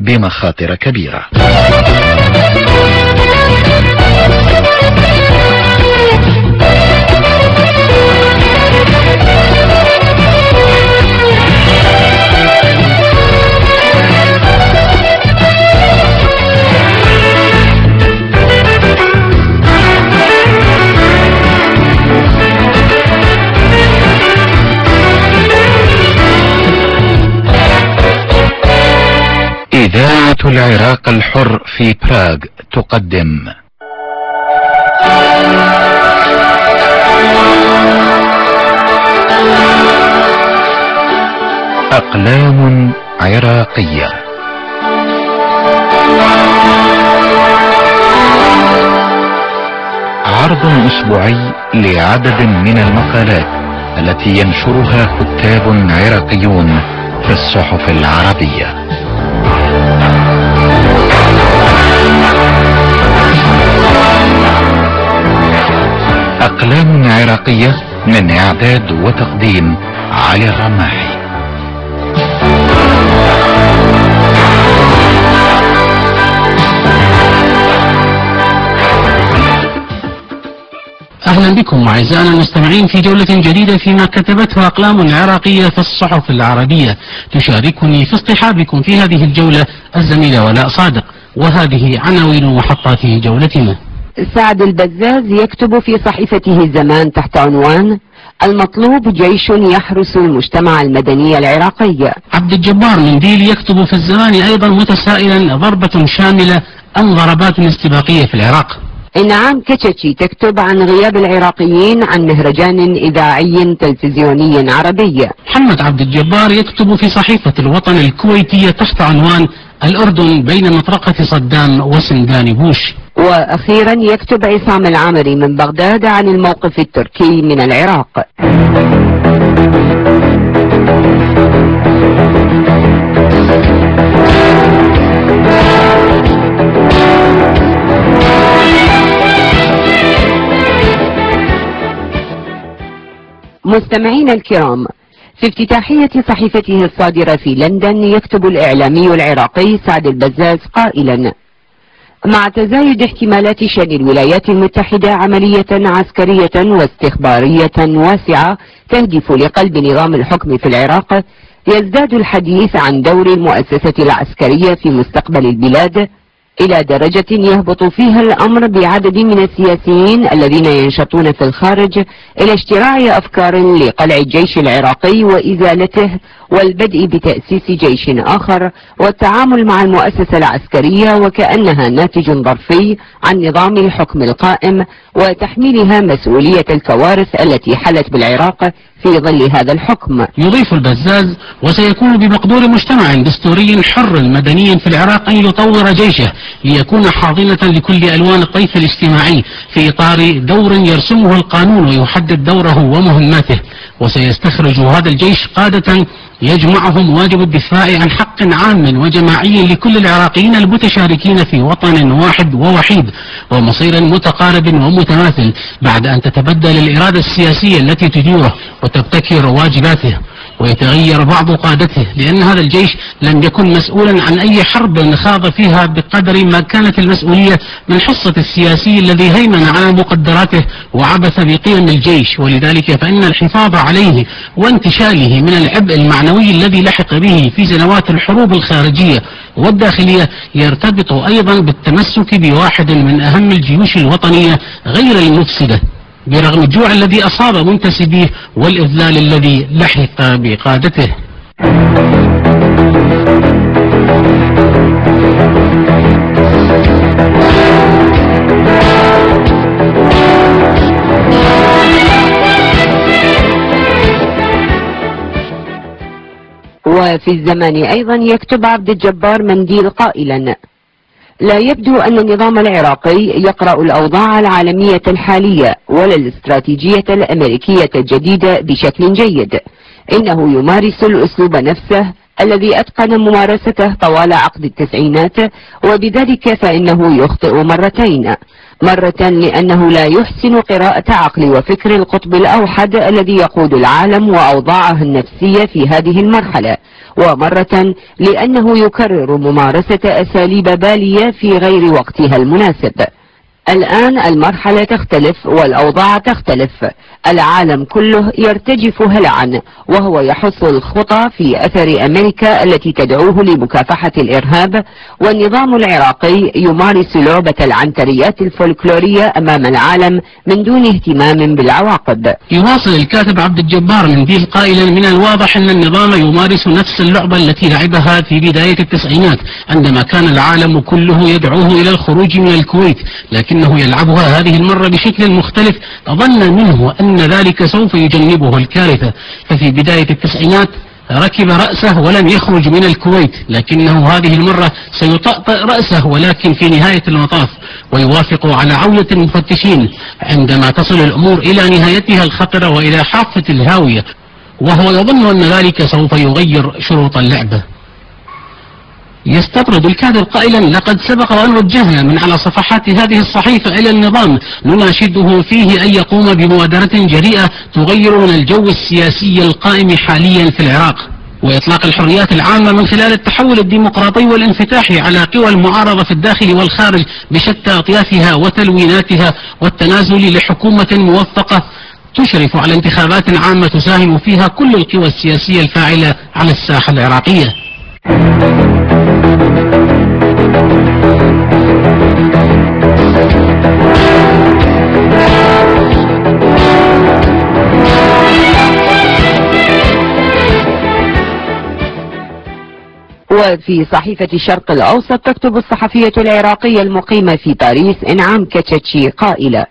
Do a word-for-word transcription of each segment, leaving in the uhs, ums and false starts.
بمخاطر كبيرة. إذاعة العراق الحر في براغ تقدم أقلام عراقية، عرض أسبوعي لعدد من المقالات التي ينشرها كتاب عراقيون في الصحف العربية. أقلام عراقية من إعداد وتقديم علي الرماحي. أهلا بكم أعزائنا المستمعين في جولة جديدة فيما كتبته أقلام عراقية في الصحف العربية. تشاركني في اصطحابكم في هذه الجولة الزميلة ولاء صادق، وهذه عناوين محطات جولتنا. سعد البزاز يكتب في صحيفته الزمان تحت عنوان المطلوب جيش يحرس المجتمع المدني العراقي. عبد الجبار منديل يكتب في الزمان أيضا متسائلا ضربة شاملة أم ضربات استباقية في العراق. إنعام كتشي تكتب عن غياب العراقيين عن مهرجان إذاعي تلفزيوني عربي. محمد عبد الجبار يكتب في صحيفة الوطن الكويتية تحت عنوان الأردن بين مطرقة صدام وسندان بوش. وأخيرا يكتب عصام العامري من بغداد عن الموقف التركي من العراق. مستمعين الكرام، في افتتاحية صحيفته الصادرة في لندن يكتب الإعلامي العراقي سعد البزاز قائلا: مع تزايد احتمالات شن الولايات المتحدة عملية عسكرية واستخبارية واسعة تهدف لقلب نظام الحكم في العراق، يزداد الحديث عن دور المؤسسة العسكرية في مستقبل البلاد إلى درجة يهبط فيها الأمر بعدد من السياسيين الذين ينشطون في الخارج إلى اشتراع أفكار لقلع الجيش العراقي وإزالته والبدء بتأسيس جيش آخر والتعامل مع المؤسسة العسكرية وكأنها ناتج ظرفي عن نظام الحكم القائم وتحميلها مسؤولية الكوارث التي حلت بالعراق في ظل هذا الحكم. يضيف البزاز: وسيكون بمقدور مجتمع دستوري حر مدني في العراق أن يطور جيشه ليكون حاضنة لكل ألوان الطيف الاجتماعي في إطار دور يرسمه القانون ويحدد دوره ومهماته، وسيستخرج هذا الجيش قادة يجمعهم واجب الدفاع عن حق عام وجماعي لكل العراقيين المتشاركين في وطن واحد ووحيد ومصير متقارب ومتماثل، بعد أن تتبدل الإرادة السياسية التي تديره وتبتكر واجباته ويتغير بعض قادته، لأن هذا الجيش لم يكن مسؤولا عن أي حرب خاض فيها بقدر ما كانت المسؤولية من حصة السياسي الذي هيمن على مقدراته وعبث بقيم الجيش، ولذلك فإن الحفاظ عليه وانتشاله من العبء المعنوي الذي لحق به في سنوات الحروب الخارجية والداخلية يرتبط أيضا بالتمسك بواحد من أهم الجيوش الوطنية غير المفسدة برغم الجوع الذي أصاب منتسبيه والإذلال الذي لحق بقادته. وفي الزمان أيضا يكتب عبد الجبار منديل قائلا: لا يبدو أن النظام العراقي يقرأ الأوضاع العالمية الحالية ولا الاستراتيجية الأمريكية الجديدة بشكل جيد، إنه يمارس الأسلوب نفسه الذي أتقن ممارسته طوال عقد التسعينات، وبذلك فإنه يخطئ مرتين: مرة لأنه لا يحسن قراءة عقل وفكر القطب الأوحد الذي يقود العالم وأوضاعه النفسية في هذه المرحلة، ومرة لأنه يكرر ممارسة أساليب بالية في غير وقتها المناسب. الآن المرحلة تختلف والأوضاع تختلف، العالم كله يرتجف هلعا، وهو يحث الخطى في أثر أمريكا التي تدعوه لمكافحة الإرهاب، والنظام العراقي يمارس لعبة العنتريات الفولكلورية أمام العالم من دون اهتمام بالعواقب. يواصل الكاتب عبد الجبار منديل قائلا: من الواضح أن النظام يمارس نفس اللعبة التي لعبها في بداية التسعينات عندما كان العالم كله يدعوه إلى الخروج من الكويت، لكن إنه يلعبها هذه المرة بشكل مختلف، ظنا منه أن ذلك سوف يجنبه الكارثة. ففي بداية التسعينات ركب رأسه ولم يخرج من الكويت، لكنه هذه المرة سيطأطئ رأسه ولكن في نهاية المطاف، ويوافق على عودة المفتشين عندما تصل الأمور إلى نهايتها الخطرة وإلى حافة الهاوية، وهو يظن أن ذلك سوف يغير شروط اللعبة. يستطرد الكاتب قائلا: لقد سبق وأن وجهنا من على صفحات هذه الصحيفة إلى النظام نناشده فيه أن يقوم بمبادرة جريئة تغير من الجو السياسي القائم حاليا في العراق، وإطلاق الحريات العامة من خلال التحول الديمقراطي والانفتاح على قوى المعارضة في الداخل والخارج بشتى أطيافها وتلويناتها، والتنازل لحكومة موفقة تشرف على انتخابات عامة تساهم فيها كل القوى السياسية الفاعلة على الساحة العراقية. وفي صحيفة الشرق الأوسط تكتب الصحفية العراقية المقيمة في باريس إنعام كتشتشي قائلة: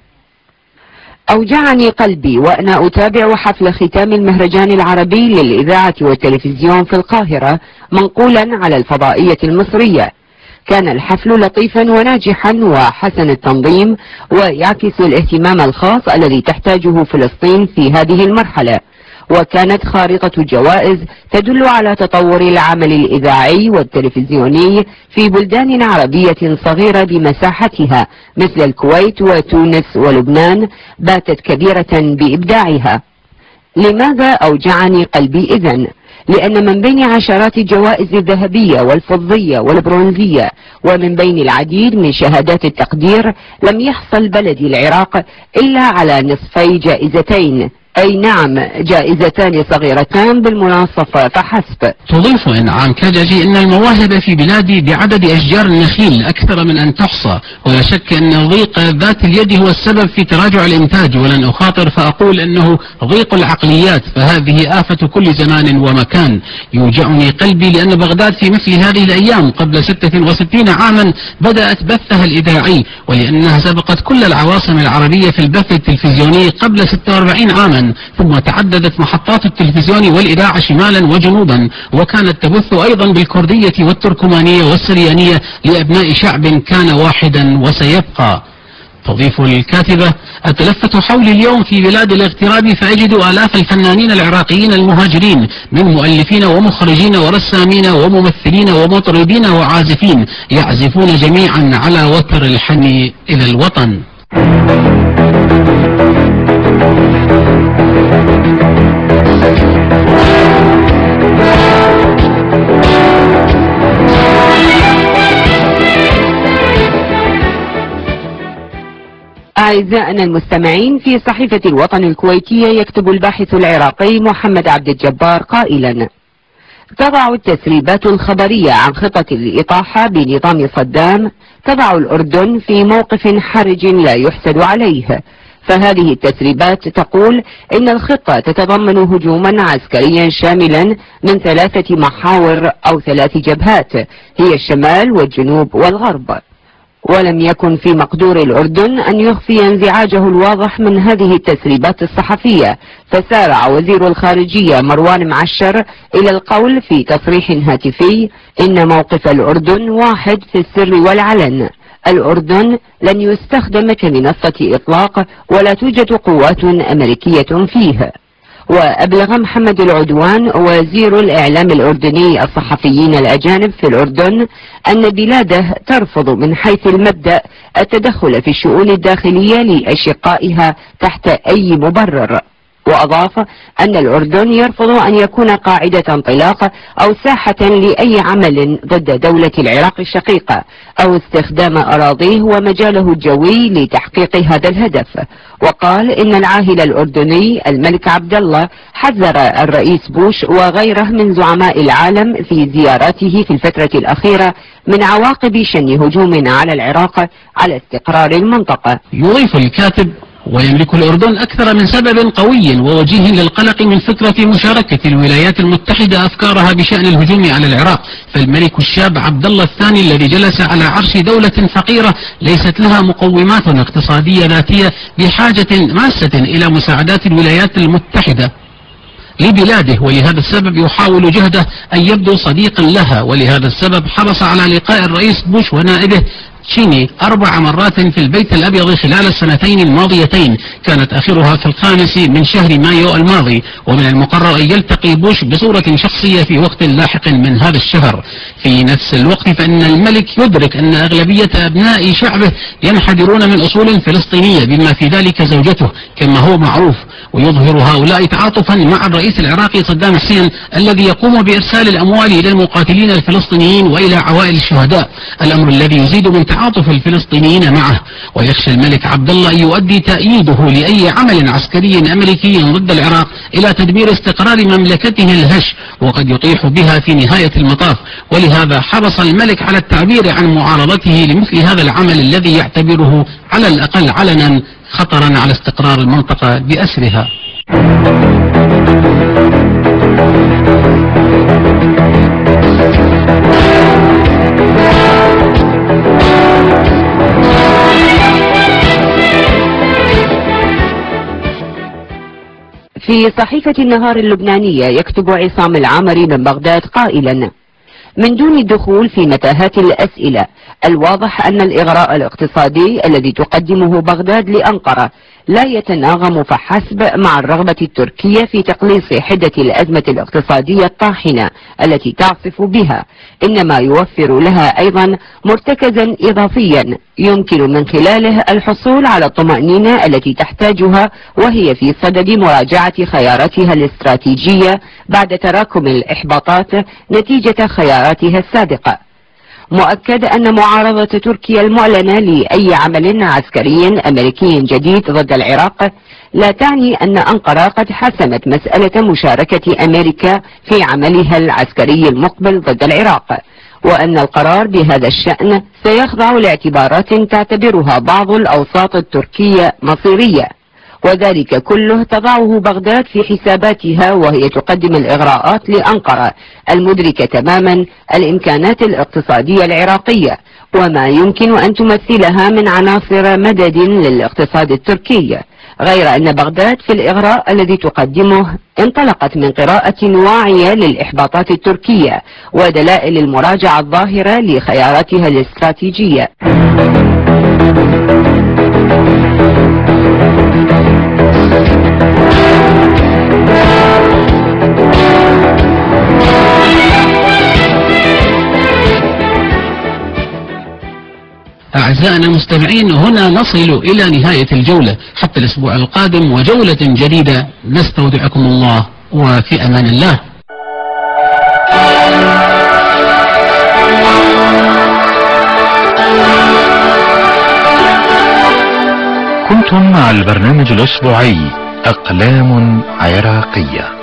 أوجعني قلبي وأنا أتابع حفل ختام المهرجان العربي للإذاعة والتلفزيون في القاهرة منقولا على الفضائية المصرية. كان الحفل لطيفا وناجحا وحسن التنظيم، ويعكس الاهتمام الخاص الذي تحتاجه فلسطين في هذه المرحلة، وكانت خارطة جوائز تدل على تطور العمل الإذاعي والتلفزيوني في بلدان عربية صغيرة بمساحتها مثل الكويت وتونس ولبنان باتت كبيرة بإبداعها. لماذا أوجعني قلبي إذن؟ لأن من بين عشرات الجوائز الذهبية والفضية والبرونزية ومن بين العديد من شهادات التقدير لم يحصل بلدي العراق إلا على نصفي جائزتين، أي نعم جائزتان صغيرتان بالمناصفة فحسب. تضيف إنعام كججي أن المواهب في بلادي بعدد أشجار النخيل أكثر من أن تحصى، ولا شك أن ضيق ذات اليد هو السبب في تراجع الإنتاج، ولن أخاطر فأقول أنه ضيق العقليات، فهذه آفة كل زمان ومكان. يوجعني قلبي لأن بغداد في مثل هذه الأيام قبل ستة وستين عاما بدأت بثها الإذاعي، ولأنها سبقت كل العواصم العربية في البث التلفزيوني قبل ستة وأربعين عاما، ثم تعددت محطات التلفزيون والإذاعة شمالا وجنوبا، وكانت تبث أيضا بالكردية والتركمانية والسريانية لأبناء شعب كان واحدا وسيبقى. تضيف الكاتبة: أتلفت حولي اليوم في بلاد الاغتراب فأجد آلاف الفنانين العراقيين المهاجرين من مؤلفين ومخرجين ورسامين وممثلين ومطربين وعازفين يعزفون جميعا على وتر الحن إلى الوطن. أعزائنا المستمعين، في صحيفة الوطن الكويتية يكتب الباحث العراقي محمد عبد الجبار قائلا: تضع التسريبات الخبرية عن خطة الإطاحة بنظام صدام تضع الأردن في موقف حرج لا يحسد عليه. فهذه التسريبات تقول إن الخطة تتضمن هجوما عسكريا شاملا من ثلاثة محاور أو ثلاث جبهات هي الشمال والجنوب والغرب، ولم يكن في مقدور الأردن أن يخفي انزعاجه الواضح من هذه التسريبات الصحفية، فسارع وزير الخارجية مروان معشر إلى القول في تصريح هاتفي إن موقف الأردن واحد في السر والعلن. الأردن لن يستخدم كمنصة إطلاق ولا توجد قوات أمريكية فيه. وأبلغ محمد العدوان وزير الإعلام الأردني الصحفيين الأجانب في الأردن أن بلاده ترفض من حيث المبدأ التدخل في الشؤون الداخلية لأشقائها تحت أي مبرر. وأضاف أن الأردن يرفض أن يكون قاعدة انطلاق أو ساحة لأي عمل ضد دولة العراق الشقيقة أو استخدام أراضيه ومجاله الجوي لتحقيق هذا الهدف. وقال إن العاهل الأردني الملك عبد الله حذر الرئيس بوش وغيره من زعماء العالم في زياراته في الفترة الأخيرة من عواقب شن هجوم على العراق على استقرار المنطقة. يضيف الكاتب: ويملك الأردن أكثر من سبب قوي ووجيه للقلق من فكرة مشاركة الولايات المتحدة أفكارها بشأن الهجوم على العراق، فالملك الشاب عبد الله الثاني الذي جلس على عرش دولة فقيرة ليست لها مقومات اقتصادية ذاتية بحاجة ماسة إلى مساعدات الولايات المتحدة لبلاده، ولهذا السبب يحاول جهده أن يبدو صديقا لها، ولهذا السبب حرص على لقاء الرئيس بوش ونائبه تشيني أربع مرات في البيت الأبيض خلال السنتين الماضيتين، كانت آخرها في الخامس من شهر مايو الماضي، ومن المقرر أن يلتقي بوش بصورة شخصية في وقت لاحق من هذا الشهر. في نفس الوقت فإن الملك يدرك أن أغلبية أبناء شعبه ينحدرون من أصول فلسطينية بما في ذلك زوجته كما هو معروف، ويظهر هؤلاء تعاطفا مع الرئيس العراقي صدام حسين الذي يقوم بإرسال الأموال إلى المقاتلين الفلسطينيين وإلى عوائل الشهداء، الأمر الذي يزيد من تعاطف الفلسطينيين معه. ويخشى الملك عبد الله أن يؤدي تأييده لأي عمل عسكري أمريكي ضد العراق إلى تدمير استقرار مملكته الهش، وقد يطيح بها في نهاية المطاف، ولهذا حرص الملك على التعبير عن معارضته لمثل هذا العمل الذي يعتبره على الأقل علنا خطرا على استقرار المنطقة بأسرها. في صحيفة النهار اللبنانية يكتب عصام العامري من بغداد قائلا: من دون الدخول في متاهات الأسئلة، الواضح أن الإغراء الاقتصادي الذي تقدمه بغداد لأنقرة لا يتناغم فحسب مع الرغبة التركية في تقليص حدة الأزمة الاقتصادية الطاحنة التي تعصف بها، إنما يوفر لها أيضا مرتكزا إضافيا يمكن من خلاله الحصول على الطمأنينة التي تحتاجها وهي في صدد مراجعة خياراتها الاستراتيجية بعد تراكم الإحباطات نتيجة خياراتها السابقة. مؤكد أن معارضة تركيا المعلنة لأي عمل عسكري أمريكي جديد ضد العراق لا تعني أن أنقرة قد حسمت مسألة مشاركة أمريكا في عملها العسكري المقبل ضد العراق، وأن القرار بهذا الشأن سيخضع لاعتبارات تعتبرها بعض الأوساط التركية مصيرية، وذلك كله تضعه بغداد في حساباتها وهي تقدم الإغراءات لأنقرة المدركة تماما الإمكانات الاقتصادية العراقية وما يمكن أن تمثلها من عناصر مدد للاقتصاد التركي، غير أن بغداد في الإغراء الذي تقدمه انطلقت من قراءة واعية للإحباطات التركية ودلائل المراجعة الظاهرة لخياراتها الاستراتيجية. أعزائنا المستمعين، هنا نصل إلى نهاية الجولة حتى الأسبوع القادم وجولة جديدة، نستودعكم الله وفي أمان الله. كنتم مع البرنامج الأسبوعي أقلام عراقية.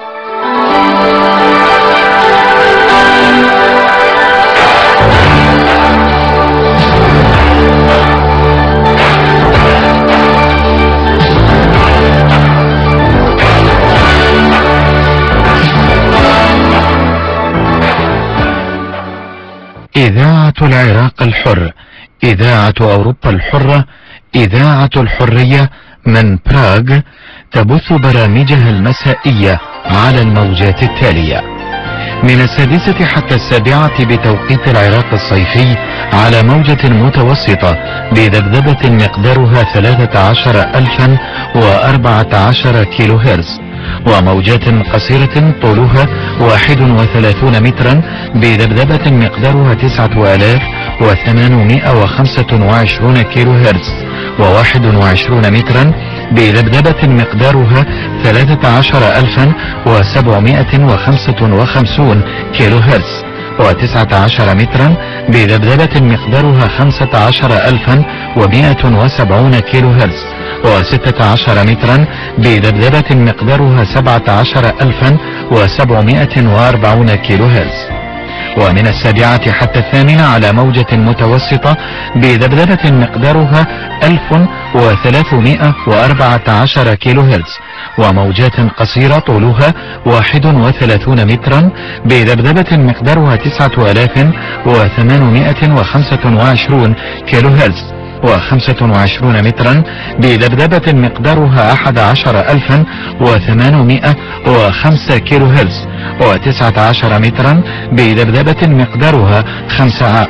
إذاعة العراق الحر، إذاعة أوروبا الحرة، إذاعة الحرية من براغ، تبث برامجها المسائية على الموجات التالية: من السادسة حتى السابعة بتوقيت العراق الصيفي على موجة متوسطة بذبذبة مقدارها ثلاثة عشر ألفا وأربعة عشر كيلو هرتز، وموجات قصيرة طولها واحد وثلاثون مترا بذبذبة مقدارها تسعة آلاف وثمانمائة وخمسة وعشرين كيلو هرتز، وواحد وعشرين مترا بذبذبة مقدارها ثلاثة عشر ألفا وسبعمائة وخمسة وخمسين كيلو هرتز، وتسعة عشر مترا بذبذبة مقدارها خمسة عشر ألفا ومائة وسبعون كيلو هرتز، وستة عشر مترا بذبذبة مقدارها سبعة عشر ألفا وسبعمائة وأربعين كيلو هرتز. ومن السابعة حتى الثامنة على موجة متوسطة بذبذبة مقدارها ألف وثلاثمائة وأربعة عشر كيلو هرتز، وموجات قصيرة طولها واحد وثلاثون مترا بذبذبة مقدارها تسعة آلاف وثمانمائة وخمسة وعشرين كيلو هرتز، وخمسة وعشرون مترا بذبذبة مقدارها أحد عشر ألفا وثمانمائة وخمسة كيلو هرتز، وتسعة عشر مترا بذبذبة مقدارها خمسة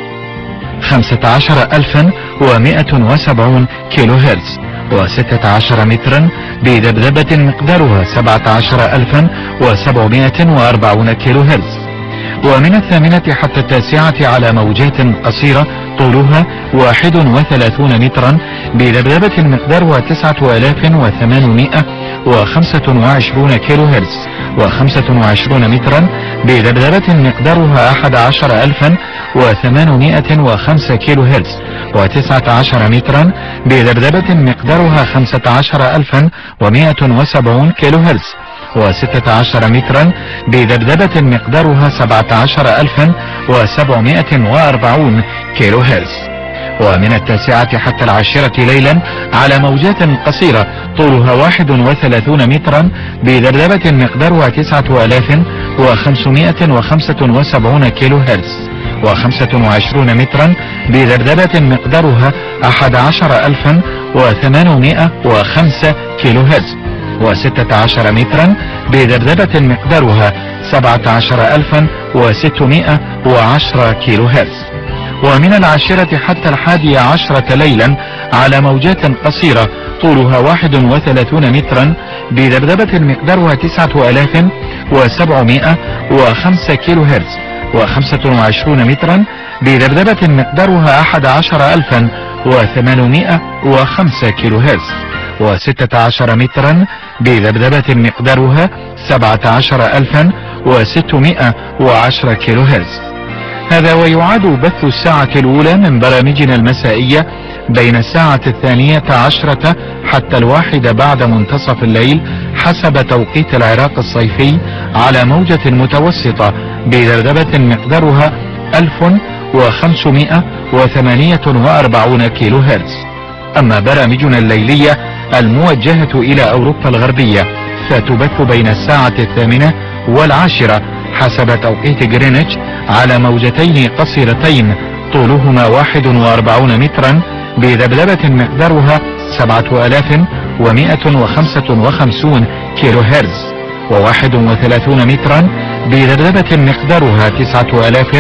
خمسة عشر ألفا ومائة وسبعين كيلو هرتز، وستة عشر مترا بذبذبة مقدارها سبعة عشر ألفا وسبعمائة وأربعين كيلو هرتز. ومن الثامنة حتى التاسعة على موجات قصيرة طولها واحد وثلاثون مترا بذبذبة مقدارها تسعة آلاف وثمانمائة وخمسة وعشرين كيلو هرتز، وخمسة وعشرون مترا بذبذبة مقدارها أحد عشر ألفا وثمانمائة وخمسة كيلو هرتز، وتسعة عشر مترا بذبذبة مقدارها خمسة عشر ألفا ومائة وسبعين كيلو هرتز، وستة عشر مترا بذبذبة مقدارها سبعة عشر ألفا وسبعمائة وأربعين كيلو هرتز. ومن التاسعة حتى العاشرة ليلا على موجات قصيرة طولها واحد وثلاثون مترا بذبذبة مقدارها تسعة آلاف وخمسمائة وخمسة وسبعين كيلو هرتز، وخمسة وعشرون مترا بذبذبة مقدارها أحد عشر ألفا وثمانمائة وخمسة كيلو هرتز، وستة عشر مترا بذبذبة مقدارها سبعة عشر ألفا وستمائة وعشرة كيلو هرتز. ومن العاشرة حتى الحادية عشرة ليلا على موجات قصيرة طولها واحد وثلاثون مترا بذبذبة مقدارها تسعة آلاف وسبعمائة وخمسة كيلو هرتز، وخمسة وعشرون مترا بذبذبة مقدارها أحد عشر ألفا وثمانمائة وخمسة كيلو هرتز، وستة عشر مترا بذبذبة مقدارها سبعة عشر ألفا وستمائة وعشرة كيلو هرتز. هذا ويعاد بث الساعة الأولى من برامجنا المسائية بين الساعة الثانية عشرة حتى الواحدة بعد منتصف الليل حسب توقيت العراق الصيفي على موجة متوسطة بذبذبة مقدارها ألف وخمسمائة وثمانية وأربعين كيلو هرتز. أما برامجنا الليلية الموجهة إلى أوروبا الغربية فتبث بين الساعة الثامنة والعاشرة حسب توقيت جرينتش على موجتين قصيرتين طولهما واحد وأربعون مترا بذبذبة مقدارها سبعة آلاف ومائة وخمسة وخمسين كيلو هرتز، وواحد وثلاثون مترا بذبذبة مقدارها تسعة آلاف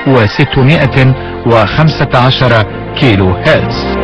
وستمائة وخمسة عشر كيلو هرتز.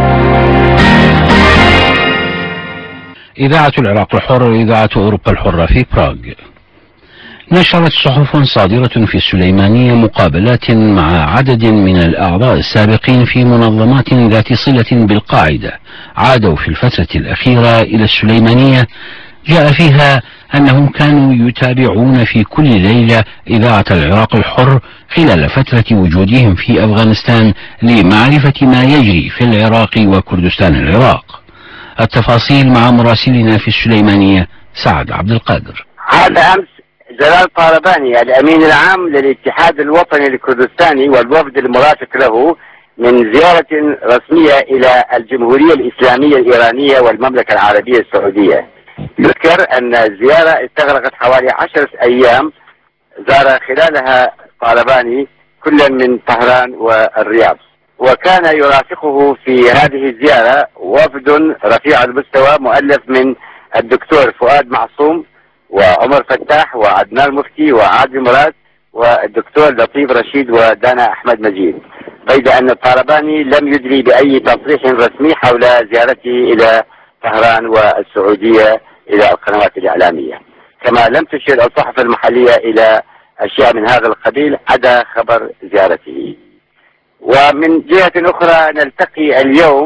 إذاعة العراق الحر، إذاعة أوروبا الحرة في براغ. نشرت صحف صادرة في السليمانية مقابلات مع عدد من الأعضاء السابقين في منظمات ذات صلة بالقاعدة عادوا في الفترة الأخيرة إلى السليمانية، جاء فيها أنهم كانوا يتابعون في كل ليلة إذاعة العراق الحر خلال فترة وجودهم في أفغانستان لمعرفة ما يجري في العراق وكردستان العراق. التفاصيل مع مراسلنا في السليمانية سعد عبد القادر. هذا أمس جلال طالباني الأمين العام للاتحاد الوطني الكردستاني والوفد المرافق له من زيارة رسمية إلى الجمهورية الإسلامية الإيرانية والمملكة العربية السعودية. يذكر أن الزيارة استغرقت حوالي عشرة أيام زار خلالها طالباني كلا من طهران والرياض، وكان يرافقه في هذه الزيارة وفد رفيع المستوى مؤلف من الدكتور فؤاد معصوم وعمر فتاح وعدنان مفتي وعادل مراد والدكتور لطيف رشيد ودانا أحمد مجيد، بيد أن الطالباني لم يدري بأي تصريح رسمي حول زيارته إلى طهران والسعودية إلى القنوات الإعلامية، كما لم تشير الصحف المحلية إلى أشياء من هذا القبيل عدا خبر زيارته. ومن جهة أخرى نلتقي اليوم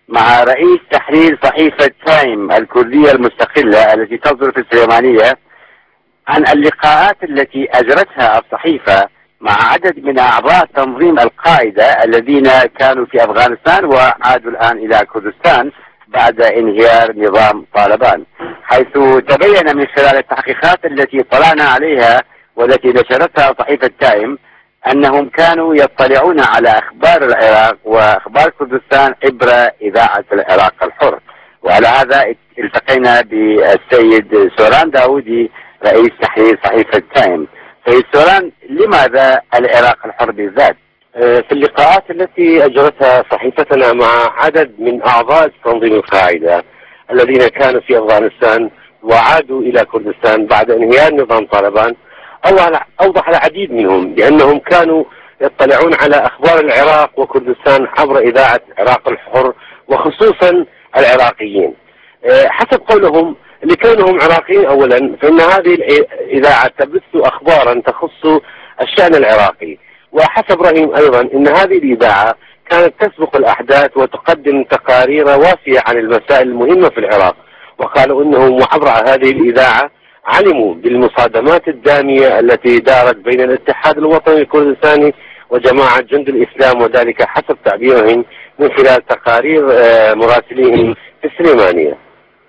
مع رئيس تحرير صحيفة تايم الكردية المستقلة التي تصدر في السليمانية عن اللقاءات التي أجرتها الصحيفة مع عدد من أعضاء تنظيم القاعدة الذين كانوا في أفغانستان وعادوا الآن إلى كردستان بعد انهيار نظام طالبان، حيث تبين من خلال التحقيقات التي اطلعنا عليها والتي نشرتها صحيفة تايم أنهم كانوا يطلعون على أخبار العراق وأخبار كردستان عبر إذاعة العراق الحر. وعلى هذا التقينا بالسيد سوران داودي رئيس تحرير صحيفة تايم. سيد سوران، لماذا العراق الحر بالذات؟ في اللقاءات التي أجرتها صحيفتنا مع عدد من أعضاء تنظيم القاعدة الذين كانوا في أفغانستان وعادوا إلى كردستان بعد انهيار نظام طالبان، أوضح العديد منهم بأنهم كانوا يطلعون على أخبار العراق وكردستان عبر إذاعة العراق الحر وخصوصا العراقيين. حسب قولهم لكونهم عراقيين أولا فإن هذه الإذاعة تبث أخبارا تخص الشأن العراقي، وحسب رأيهم أيضا أن هذه الإذاعة كانت تسبق الأحداث وتقدم تقارير وافية عن المسائل المهمة في العراق. وقالوا أنهم عبر هذه الإذاعة علموا بالمصادمات الدامية التي دارت بين الاتحاد الوطني الكردستاني وجماعة جند الإسلام، وذلك حسب تعبيرهم من خلال تقارير مراسليهم في السليمانية.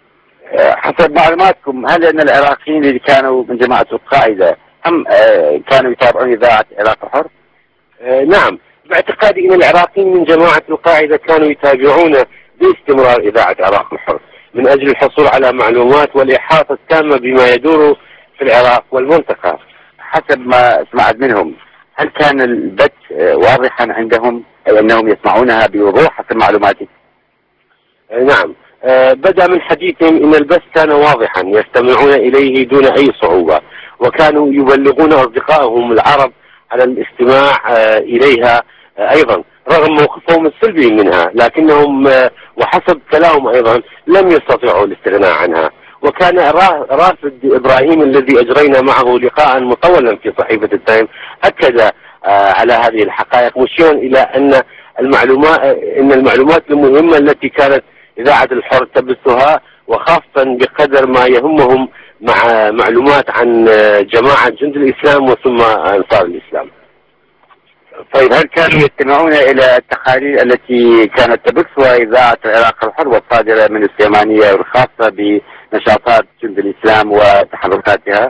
حسب معلوماتكم، هل أن العراقيين اللي كانوا من جماعة القاعدة هم كانوا يتابعون إذاعة العراق الحر؟ نعم، باعتقادي أن العراقيين من جماعة القاعدة كانوا يتابعون باستمرار إذاعة العراق الحر من أجل الحصول على معلومات والإحاطة التامة بما يدور في العراق والمنطقة. حسب ما سمعت منهم، هل كان البث واضحا عندهم أي أنهم يسمعونها بوضوح حسب معلوماتي؟ نعم، بدأ من حديثهم أن البث كان واضحا يستمعون إليه دون أي صعوبة، وكانوا يبلغون أصدقائهم العرب على الاستماع إليها أيضا رغم موقفهم السلبي منها، لكنهم وحسب كلامهم أيضا لم يستطيعوا الاستغناء عنها. وكان رافد إبراهيم الذي أجرينا معه لقاء مطولا في صحيفة التايم أكد على هذه الحقائق، مشيرا إلى أن المعلومات إن المعلومات المهمة التي كانت إذاعة الحر تبثها، وخاصة بقدر ما يهمهم مع معلومات عن جماعة جند الإسلام وثم أنصار الإسلام. طيب، هل كانوا يستمعون إلى التقارير التي كانت تبثها إذاعة العراق الحر والصادرة من السليمانية والخاصة بنشاطات جند الإسلام وتحركاتها؟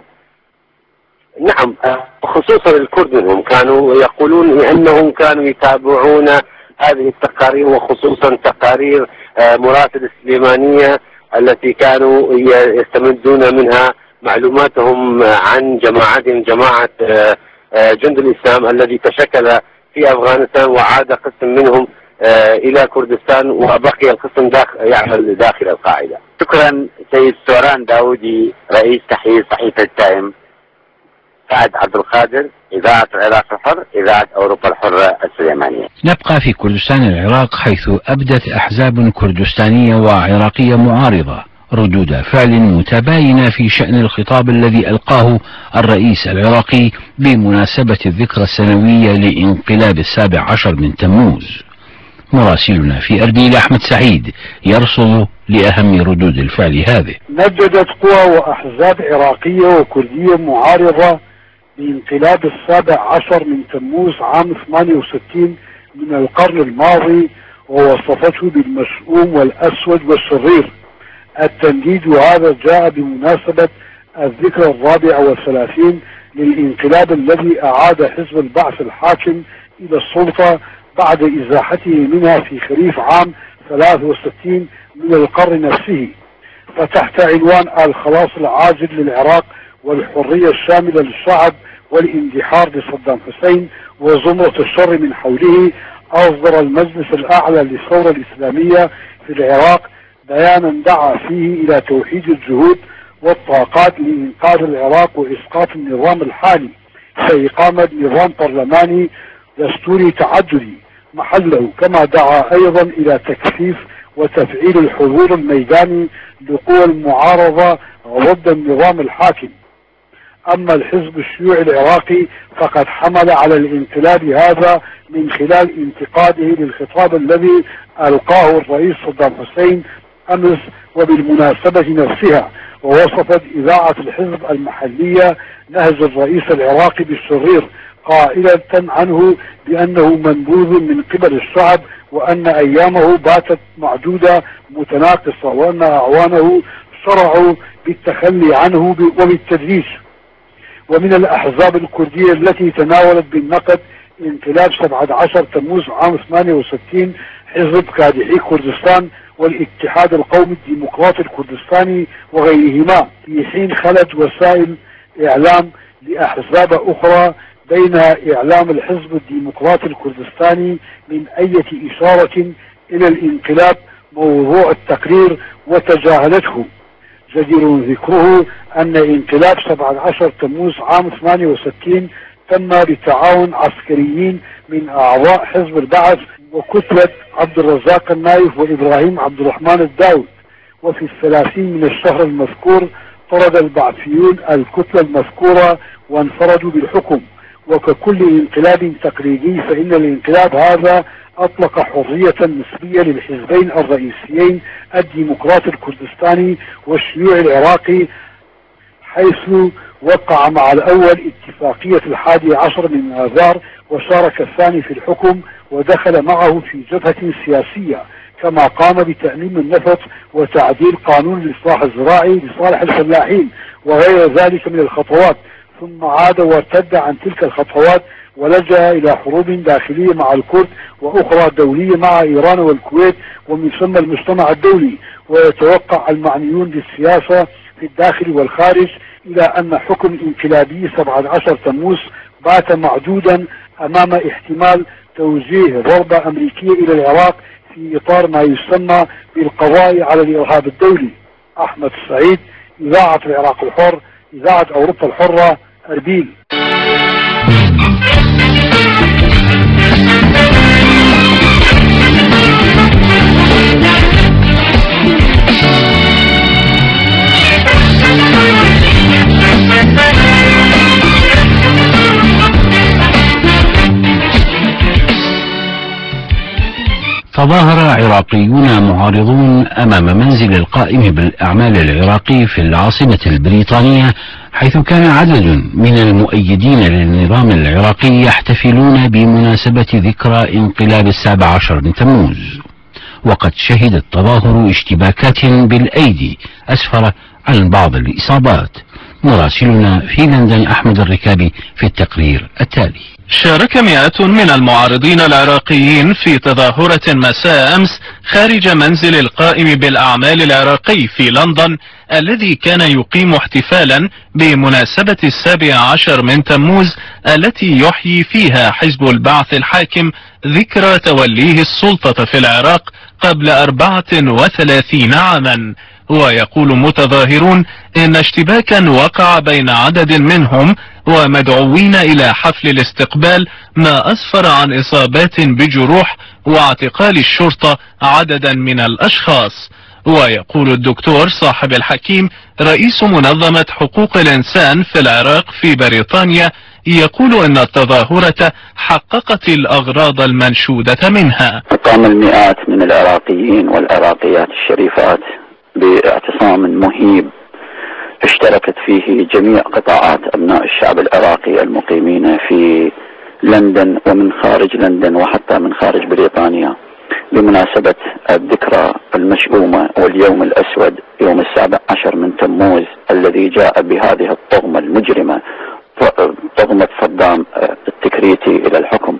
نعم، خصوصا الكرد منهم كانوا يقولون أنهم كانوا يتابعون هذه التقارير، وخصوصا تقارير مراسل السليمانية التي كانوا يستمدون منها معلوماتهم عن جماعتهم جماعة جند الإسلام الذي تشكل في أفغانستان وعاد قسم منهم إلى كردستان وبقي القسم داخل يعمل داخل القاعدة. شكرا سيد سوران داودي رئيس تحرير صحيفة تايم. سعد عبد القادر، إذاعة العراق الحر، إذاعة أوروبا الحرة السليمانية. نبقى في كردستان العراق، حيث أبدت أحزاب كردستانية وعراقية معارضة ردود فعل متباينة في شأن الخطاب الذي ألقاه الرئيس العراقي بمناسبة الذكرى السنوية لانقلاب السابع عشر من تموز. مراسلنا في أردبيل أحمد سعيد يرصد لأهم ردود الفعل هذه. نددت قوى وأحزاب عراقية وكردية معارضة بانقلاب السابع عشر من تموز عام ثمانية وستين من القرن الماضي، ووصفته بالمشؤوم والأسود والشرير. التنديد هذا جاء بمناسبة الذكرى الرابعة والثلاثين للانقلاب الذي أعاد حزب البعث الحاكم إلى السلطة بعد إزاحته منها في خريف عام ثلاثة وستين من القرن نفسه. فتحت عنوان الخلاص العاجل للعراق والحرية الشاملة للشعب والاندحار لصدام حسين وزمرة الشر من حوله، أصدر المجلس الأعلى للثورة الإسلامية في العراق بيانا دعا فيه إلى توحيد الجهود والطاقات لإنقاذ العراق وإسقاط النظام الحالي في إقامة نظام برلماني دستوري تعددي محله، كما دعا أيضا إلى تكثيف وتفعيل الحضور الميداني لقوى المعارضة ضد النظام الحاكم. أما الحزب الشيوعي العراقي فقد حمل على الانقلاب هذا من خلال انتقاده للخطاب الذي ألقاه الرئيس صدام حسين أمس وبالمناسبة نفسها، ووصفت إذاعة الحزب المحلية نهج الرئيس العراقي بالشرير قائلة عنه بأنه منبوذ من قبل الشعب، وأن أيامه باتت معدودة متناقصة، وأن أعوانه شرعوا بالتخلي عنه وبالتدليس. ومن الأحزاب الكردية التي تناولت بالنقد انقلاب سبعة عشر تموز عام ثمانية وستين حزب كادحي كردستان والاتحاد القومي الديمقراطي الكردستاني وغيرهما، في حين خلت وسائل إعلام لأحزاب أخرى بين إعلام الحزب الديمقراطي الكردستاني من أي إشارة إلى الانقلاب موضوع التقرير وتجاهلته. جدير ذكره أن انقلاب سبعة عشر تموز عام ثمانية وستين تم بتعاون عسكريين من أعضاء حزب البعث وكتلة عبد الرزاق النايف وإبراهيم عبد الرحمن الداود، وفي الثلاثين من الشهر المذكور طرد البعثيون الكتلة المذكورة وانفردوا بالحكم. وككل انقلاب تقليدي فإن الانقلاب هذا أطلق حرية نسبية للحزبين الرئيسيين الديمقراطي الكردستاني والشيوعي العراقي، حيث وقع مع الأول اتفاقية الحادي عشر من آذار وشارك الثاني في الحكم ودخل معه في جبهة سياسية، كما قام بتأميم النفط وتعديل قانون الإصلاح الزراعي لصالح الفلاحين وغير ذلك من الخطوات، ثم عاد وارتد عن تلك الخطوات ولجأ إلى حروب داخلية مع الكرد وأخرى دولية مع إيران والكويت ومن ثم المجتمع الدولي. ويتوقع المعنيون بالسياسة في الداخل والخارج إلى أن حكم انقلابي سبعة عشر تموز بات معدودا أمام احتمال توجيه ضربة أمريكية إلى العراق في إطار ما يسمى بالقضاء على الإرهاب الدولي. أحمد السعيد، إذاعة العراق الحر، إذاعة أوروبا الحرة، أربيل. تظاهر عراقيون معارضون أمام منزل القائم بالأعمال العراقي في العاصمة البريطانية، حيث كان عدد من المؤيدين للنظام العراقي يحتفلون بمناسبة ذكرى انقلاب السابع عشر من تموز. وقد شهد التظاهر اشتباكات بالأيدي أسفر عن بعض الإصابات. مراسلنا في لندن أحمد الركابي في التقرير التالي. شارك مئات من المعارضين العراقيين في تظاهرة مساء أمس خارج منزل القائم بالأعمال العراقي في لندن، الذي كان يقيم احتفالا بمناسبة السابع عشر من تموز التي يحيي فيها حزب البعث الحاكم ذكرى توليه السلطة في العراق قبل أربعة وثلاثين عاما. ويقول متظاهرون إن اشتباكا وقع بين عدد منهم ومدعوين إلى حفل الاستقبال، ما أسفر عن إصابات بجروح واعتقال الشرطة عددا من الأشخاص. ويقول الدكتور صاحب الحكيم رئيس منظمة حقوق الإنسان في العراق في بريطانيا، يقول إن التظاهرة حققت الأغراض المنشودة منها. قام المئات من العراقيين والعراقيات الشريفات باعتصام مهيب اشتركت فيه جميع قطاعات أبناء الشعب العراقي المقيمين في لندن ومن خارج لندن وحتى من خارج بريطانيا، بمناسبة الذكرى المشؤومة واليوم الأسود، يوم السابع عشر من تموز الذي جاء بهذه الطغمة المجرمة، طغمة صدام التكريتي إلى الحكم.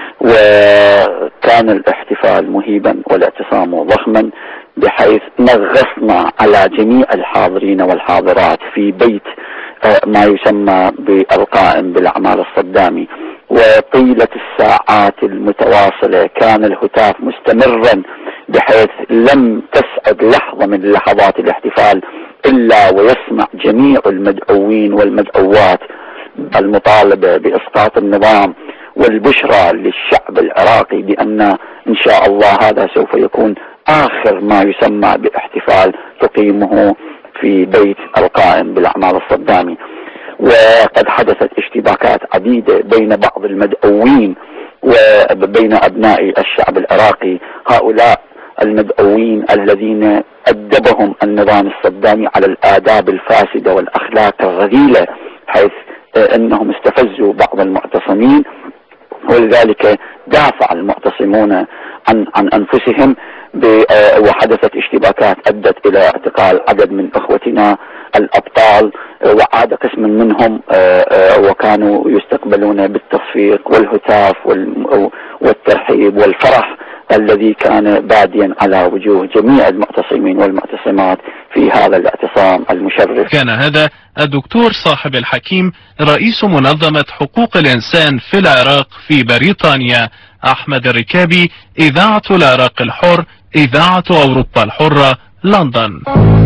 وكان الاحتفال مهيبا والاعتصام ضخما، بحيث نغصنا على جميع الحاضرين والحاضرات في بيت ما يسمى بالقائم بالأعمال الصدامي، وطيلة الساعات المتواصلة كان الهتاف مستمرا، بحيث لم تسعد لحظة من لحظات الاحتفال إلا ويسمع جميع المدعوين والمدعوات المطالبة بإسقاط النظام والبشرى للشعب العراقي بأن إن شاء الله هذا سوف يكون آخر ما يسمى باحتفال تقيمه في بيت القائم بالأعمال الصدامي. وقد حدثت اشتباكات عديدة بين بعض المدعوين وبين أبناء الشعب العراقي. هؤلاء المدعوين الذين أدبهم النظام الصدامي على الآداب الفاسدة والأخلاق الرذيلة، حيث أنهم استفزوا بعض المعتصمين، ولذلك دافع المعتصمون عن عن أنفسهم، وحدثت اشتباكات أدت إلى اعتقال عدد من أخوتنا الأبطال، وعاد قسم منهم وكانوا يستقبلون بالتصفيق والهتاف والترحيب والفرح الذي كان باديا على وجوه جميع المعتصمين والمعتصمات في هذا الاعتصام المشرف. كان هذا الدكتور صاحب الحكيم رئيس منظمة حقوق الإنسان في العراق في بريطانيا، أحمد الركابي، إذاعة العراق الحر، إذاعة أوروبا الحرة، لندن.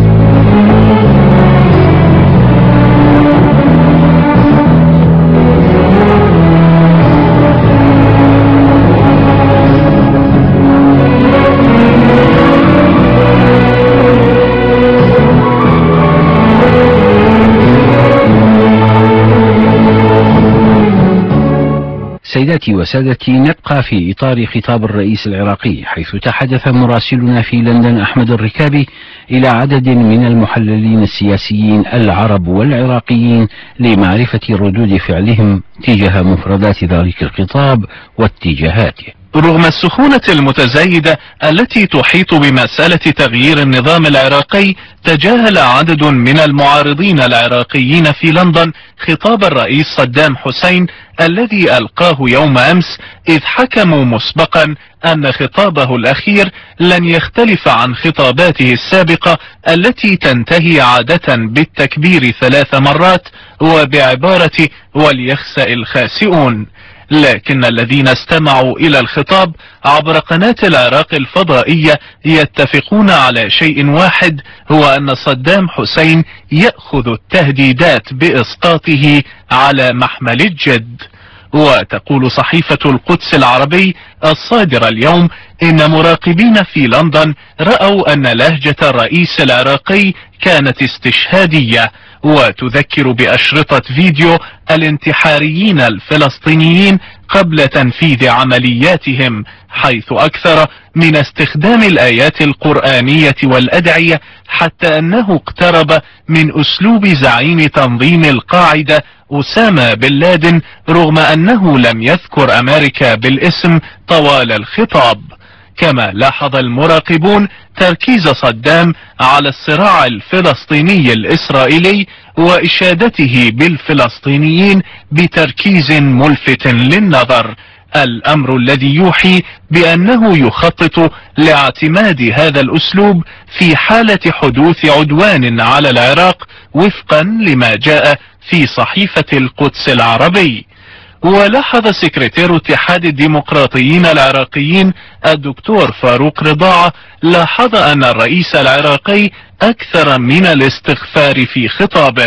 سيداتي وسادتي، نبقى في إطار خطاب الرئيس العراقي، حيث تحدث مراسلنا في لندن أحمد الركابي إلى عدد من المحللين السياسيين العرب والعراقيين لمعرفة ردود فعلهم تجاه مفردات ذلك الخطاب واتجاهاته. رغم السخونة المتزايدة التي تحيط بمسألة تغيير النظام العراقي، تجاهل عدد من المعارضين العراقيين في لندن خطاب الرئيس صدام حسين الذي ألقاه يوم أمس، إذ حكموا مسبقا أن خطابه الأخير لن يختلف عن خطاباته السابقة التي تنتهي عادة بالتكبير ثلاث مرات وبعبارة وليخسأ الخاسئون. لكن الذين استمعوا إلى الخطاب عبر قناة العراق الفضائية يتفقون على شيء واحد، هو أن صدام حسين يأخذ التهديدات بإسقاطه على محمل الجد. وتقول صحيفة القدس العربي الصادرة اليوم إن مراقبين في لندن رأوا أن لهجة الرئيس العراقي كانت استشهادية، وتذكر بأشرطة فيديو الانتحاريين الفلسطينيين قبل تنفيذ عملياتهم، حيث أكثر من استخدام الآيات القرآنية والأدعية، حتى أنه اقترب من أسلوب زعيم تنظيم القاعدة أسامة بن لادن، رغم أنه لم يذكر أمريكا بالاسم طوال الخطاب. كما لاحظ المراقبون تركيز صدام على الصراع الفلسطيني الإسرائيلي وإشادته بالفلسطينيين بتركيز ملفت للنظر، الأمر الذي يوحي بأنه يخطط لاعتماد هذا الأسلوب في حالة حدوث عدوان على العراق، وفقا لما جاء في صحيفة القدس العربي. ولاحظ سكرتير اتحاد الديمقراطيين العراقيين الدكتور فاروق رضاعة لاحظ أن الرئيس العراقي أكثر من الاستغفار في خطابه،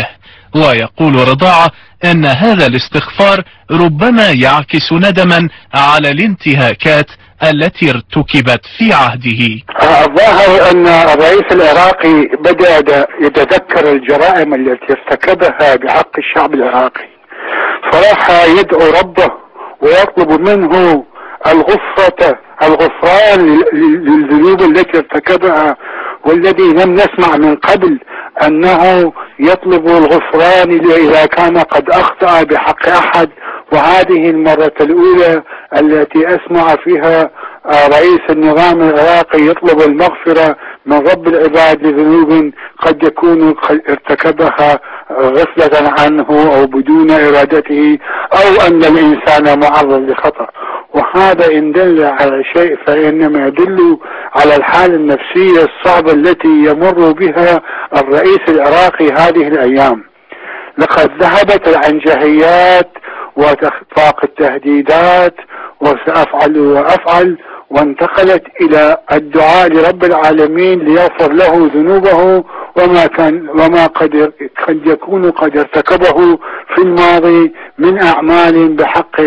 ويقول رضاعة أن هذا الاستغفار ربما يعكس ندما على الانتهاكات التي ارتكبت في عهده. الظاهر أن الرئيس العراقي بدأ يتذكر الجرائم التي ارتكبها بحق الشعب العراقي، فراح يدعو ربه ويطلب منه الغفرة الغفران للذنوب التي ارتكبها، والذي لم نسمع من قبل أنه يطلب الغفران إذا كان قد أخطأ بحق أحد. وهذه المرة الأولى التي أسمع فيها رئيس النظام العراقي يطلب المغفرة من رب العباد لذنوب قد يكون ارتكبها غفلة عنه أو بدون إرادته، أو أن الإنسان معرض لخطأ. وهذا إن دل على شيء فإنما يدل على الحالة النفسية الصعبة التي يمر بها الرئيس العراقي هذه الأيام. لقد ذهبت العنجهيات وطاق التهديدات وسأفعل وأفعل، وانتقلت إلى الدعاء لرب العالمين ليغفر له ذنوبه وما كان وما قد قد يكون قد ارتكبه في الماضي من أعمال بحق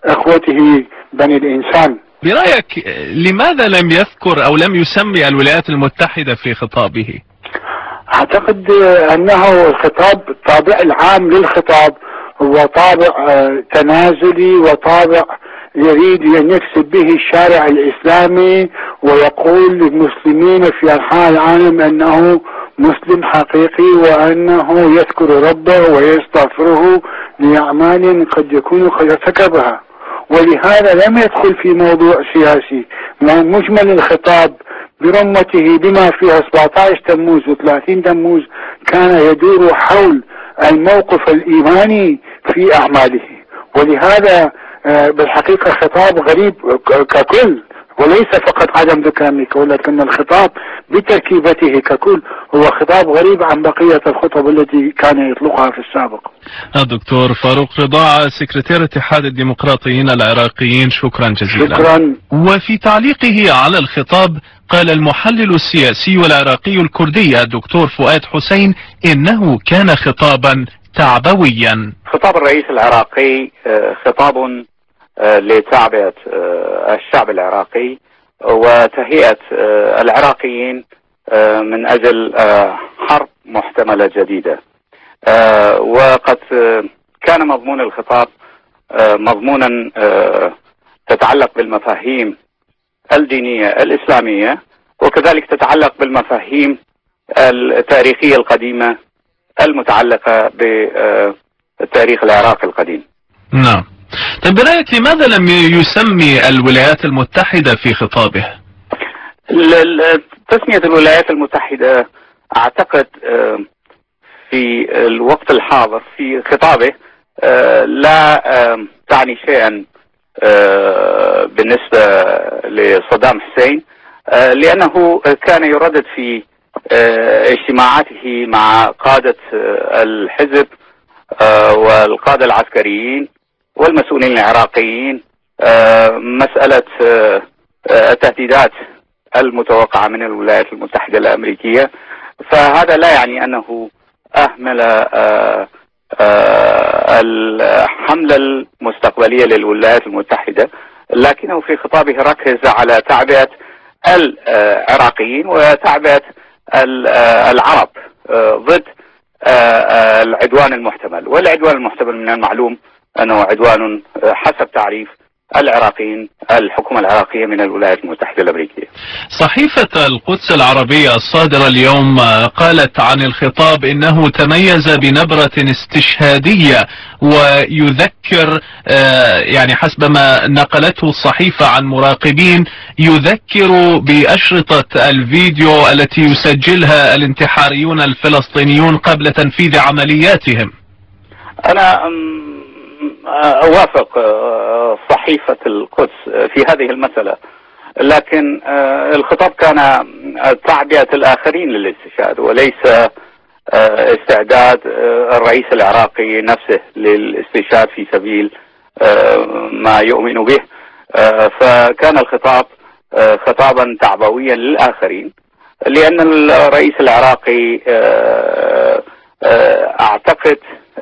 إخوته بني الإنسان. برأيك لماذا لم يذكر أو لم يسمي الولايات المتحدة في خطابه؟ اعتقد انه الخطاب، الطابع العام للخطاب هو طابع تنازلي وطابع يريد ان يكسب به الشارع الاسلامي ويقول للمسلمين في انحاء العالم انه مسلم حقيقي وانه يذكر ربه ويستغفره لاعمال قد يكون قد ارتكبها، ولهذا لم يدخل في موضوع سياسي. مجمل الخطاب برمته بما فيها سبعة عشر تموز وثلاثين تموز كان يدور حول الموقف الإيماني في أعماله، ولهذا بالحقيقة خطاب غريب ككل، وليس فقط عدم ذكر أمريكا، ولكن الخطاب بتركيبته ككل هو خطاب غريب عن بقية الخطب التي كان يطلقها في السابق. الدكتور فاروق رضاعة، سكرتير اتحاد الديمقراطيين العراقيين، شكرا جزيلا. شكرا. وفي تعليقه على الخطاب قال المحلل السياسي العراقي الكردي الدكتور فؤاد حسين إنه كان خطابا تعبويا. خطاب الرئيس العراقي خطاب لتعبئة الشعب العراقي وتهيئة العراقيين من أجل حرب محتملة جديدة، وقد كان مضمون الخطاب مضمونا تتعلق بالمفاهيم الدينية الإسلامية، وكذلك تتعلق بالمفاهيم التاريخية القديمة المتعلقة بالتاريخ العراقي القديم. نعم. طيب برأيك لماذا لم يسمي الولايات المتحدة في خطابه؟ تسمية الولايات المتحدة أعتقد في الوقت الحاضر في خطابه لا تعني شيئا بالنسبة لصدام حسين، لأنه كان يردد في اجتماعاته مع قادة الحزب والقادة العسكريين والمسؤولين العراقيين مسألة التهديدات المتوقعة من الولايات المتحدة الأمريكية، فهذا لا يعني أنه أهمل الحملة المستقبلية للولايات المتحدة، لكنه في خطابه ركز على تعبئة العراقيين وتعبئة العرب ضد العدوان المحتمل، والعدوان المحتمل من المعلوم أنه عدوان حسب تعريف العراقيين الحكومة العراقية من الولايات المتحدة الأمريكية. صحيفة القدس العربية الصادرة اليوم قالت عن الخطاب إنه تميز بنبرة استشهادية، ويذكر يعني حسب ما نقلته الصحيفة عن مراقبين يذكر بأشرطة الفيديو التي يسجلها الانتحاريون الفلسطينيون قبل تنفيذ عملياتهم. أنا أوافق صحيفة القدس في هذه المسألة، لكن الخطاب كان تعبئة الآخرين للاستشهاد وليس استعداد الرئيس العراقي نفسه للاستشهاد في سبيل ما يؤمن به، فكان الخطاب خطابا تعبويا للآخرين، لأن الرئيس العراقي أعتقد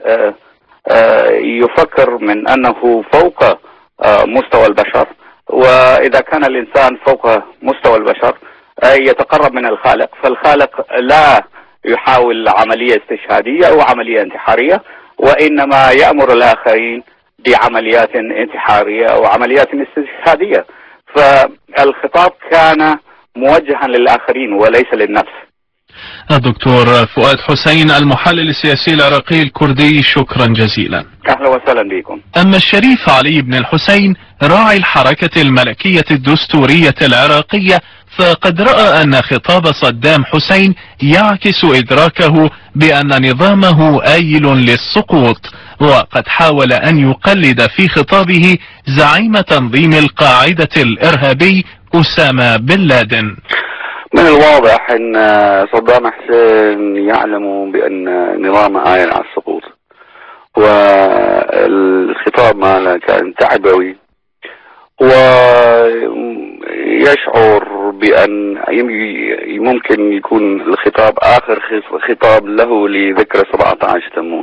يفكر من أنه فوق مستوى البشر، وإذا كان الإنسان فوق مستوى البشر يتقرب من الخالق، فالخالق لا يحاول عملية استشهادية أو عملية انتحارية، وإنما يأمر الآخرين بعمليات انتحارية أو عمليات استشهادية، فالخطاب كان موجها للآخرين وليس للنفس. الدكتور فؤاد حسين، المحلل السياسي العراقي الكردي، شكرا جزيلا. أهلا وسهلا بكم. أما الشريف علي بن الحسين راعي الحركة الملكية الدستورية العراقية فقد رأى أن خطاب صدام حسين يعكس إدراكه بأن نظامه آيل للسقوط، وقد حاول أن يقلد في خطابه زعيم تنظيم القاعدة الإرهابي أسامة بن لادن. من الواضح أن صدام حسين يعلم بأن نظامه آيل على السقوط، والخطاب ماله كان تعبوي، ويشعر بأن ممكن يكون الخطاب آخر خطاب له لذكرى سبعة عشر تموز،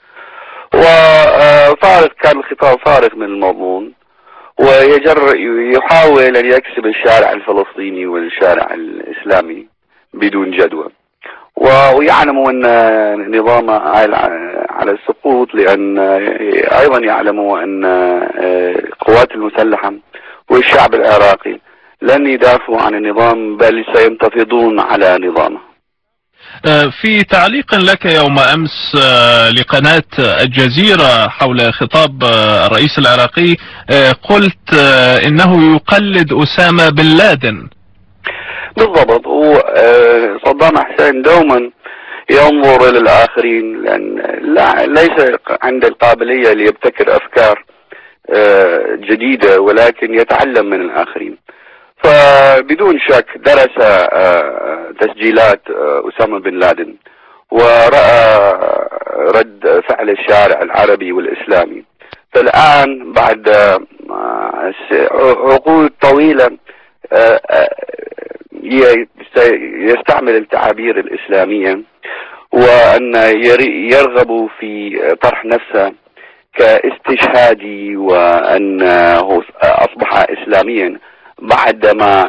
وفارغ كان الخطاب فارغ من المضمون، ويجر يحاول أن يكسب الشارع الفلسطيني والشارع الإسلامي بدون جدوى، ويعلموا أن نظام على السقوط، لأن أيضا يعلموا أن القوات المسلحة والشعب العراقي لن يدافعوا عن النظام بل سينتفضون على نظامه. في تعليق لك يوم أمس لقناة الجزيرة حول خطاب الرئيس العراقي قلت إنه يقلد أسامة بن لادن. بالضبط، وصدام حسين دوما ينظر إلى الآخرين، لأن لا ليس عنده القابلية ليبتكر أفكار جديدة، ولكن يتعلم من الآخرين. فبدون شك درس تسجيلات أسامة بن لادن ورأى رد فعل الشارع العربي والإسلامي. فالآن بعد عقود طويلة يستعمل التعابير الإسلامية، وأن يرغب في طرح نفسه كاستشهادي، وأنه أصبح إسلاميا بعدما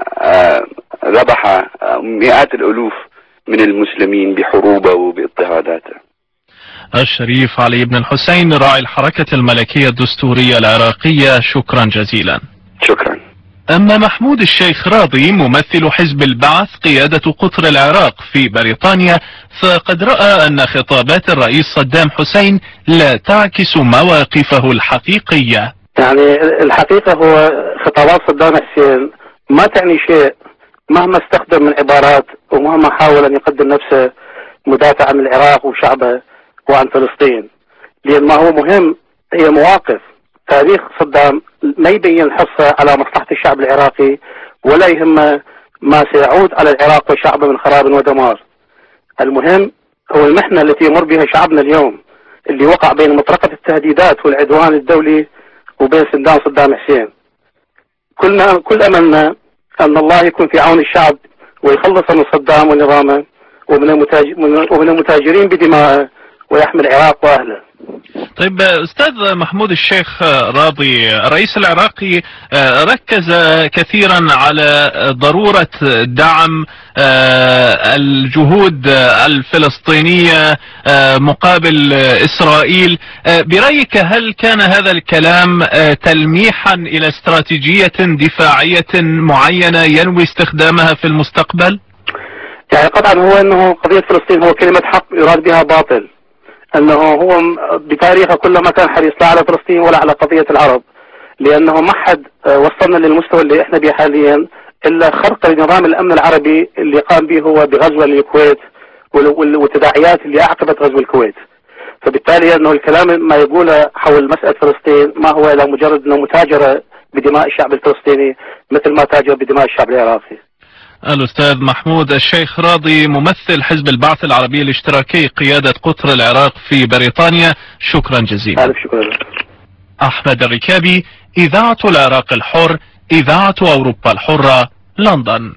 ذبح مئات الألوف من المسلمين بحروبه وباضطهاداته. الشريف علي بن الحسين راعي الحركة الملكية الدستورية العراقية، شكرا جزيلا. شكرا. أما محمود الشيخ راضي ممثل حزب البعث قيادة قطر العراق في بريطانيا، فقد رأى أن خطابات الرئيس صدام حسين لا تعكس مواقفه الحقيقية. يعني الحقيقة هو خطابات صدام حسين ما تعني شيء مهما استخدم من عبارات، ومهما حاول أن يقدم نفسه مدافع عن العراق وشعبه وعن فلسطين، لأن ما هو مهم هي مواقف. تاريخ صدام ما يبين حصة على مصلحة الشعب العراقي، ولا يهمه ما سيعود على العراق وشعبه من خراب ودمار. المهم هو المحنة التي يمر بها شعبنا اليوم، اللي وقع بين مطرقة التهديدات والعدوان الدولي وبين سندان صدام حسين. كلنا كل أملنا أن الله يكون في عون الشعب ويخلص من صدام ونظامه ومن ومن المتاجرين بدمائه ويحمي العراق وأهله. طيب أستاذ محمود الشيخ راضي، الرئيس العراقي ركز كثيرا على ضرورة دعم الجهود الفلسطينية مقابل إسرائيل. برأيك هل كان هذا الكلام تلميحا إلى استراتيجية دفاعية معينة ينوي استخدامها في المستقبل؟ يعني قطعا هو أنه قضية فلسطين هو كلمة حق يراد بها باطل، أنه هو بتاريخه كلما كان حريص لا على فلسطين ولا على قضية العرب، لأنه ما حد وصلنا للمستوى اللي احنا به حاليا إلا خرق نظام الأمن العربي اللي قام به هو بغزو الكويت والتداعيات اللي أعقبت غزو الكويت. فبالتالي أنه الكلام ما يقوله حول مسألة فلسطين ما هو إلا مجرد أنه متاجرة بدماء الشعب الفلسطيني مثل ما تاجر بدماء الشعب العراقي. الأستاذ محمود الشيخ راضي ممثل حزب البعث العربي الاشتراكي قيادة قطر العراق في بريطانيا، شكرا جزيلا. ألف شكرا. أحمد الركابي، إذاعة العراق الحر، إذاعة أوروبا الحرة، لندن.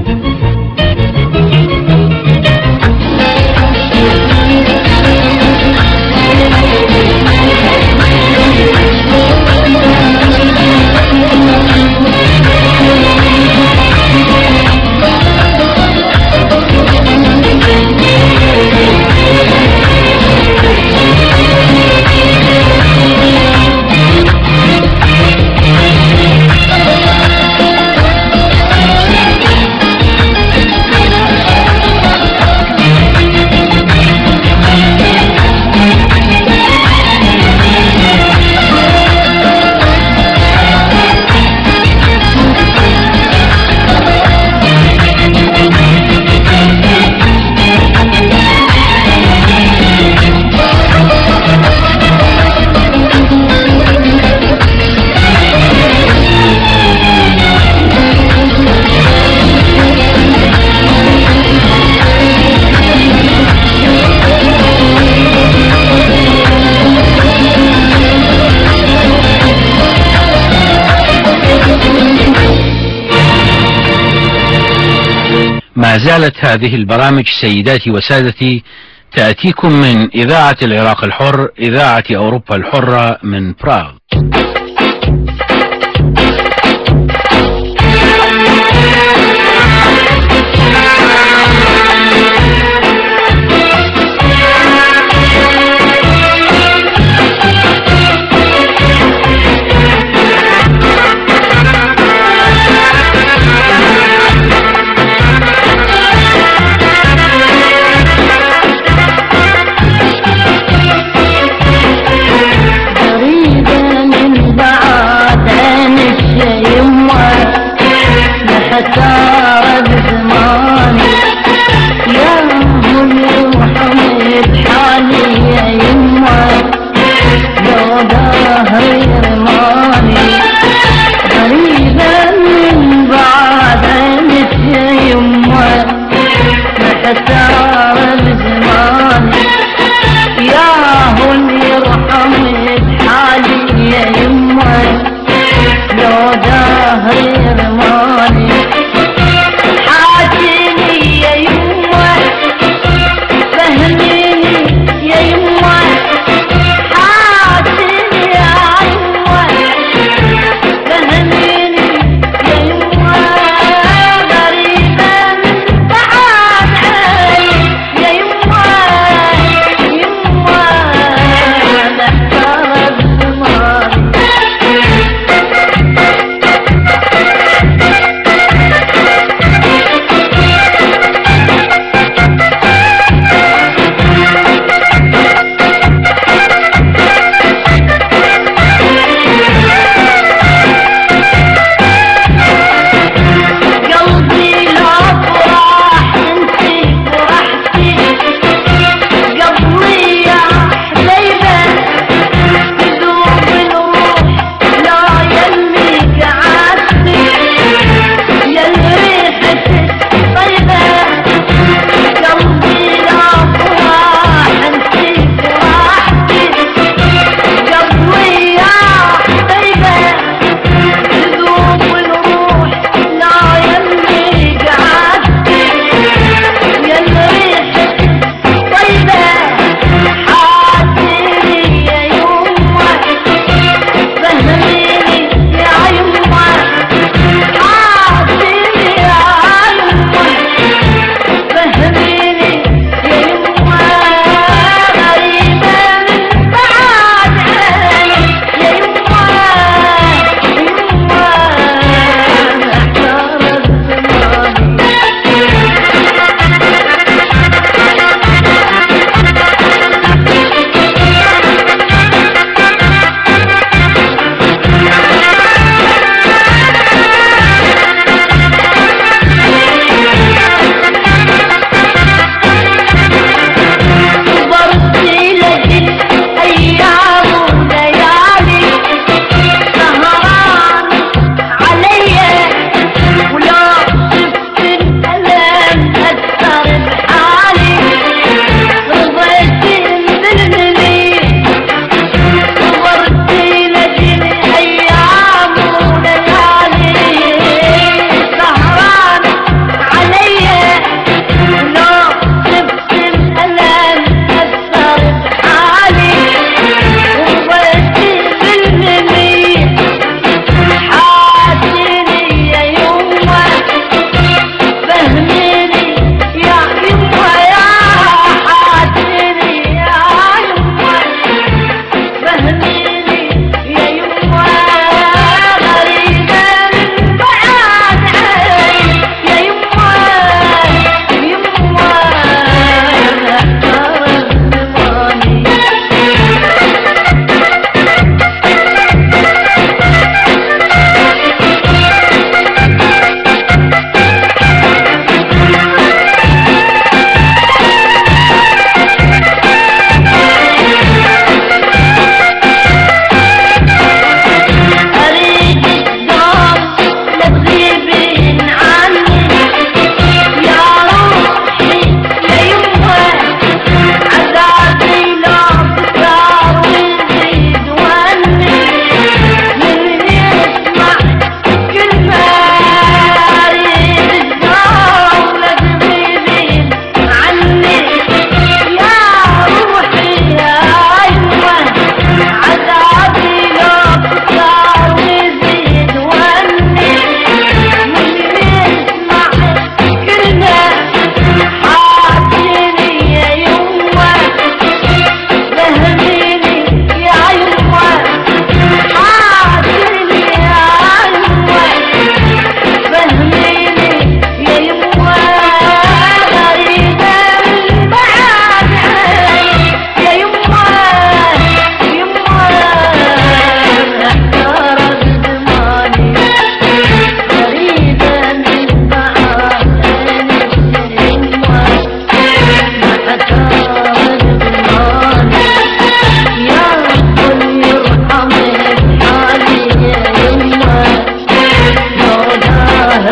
ما زالت هذه البرامج سيداتي وسادتي تأتيكم من إذاعة العراق الحر، إذاعة أوروبا الحرة من براغ.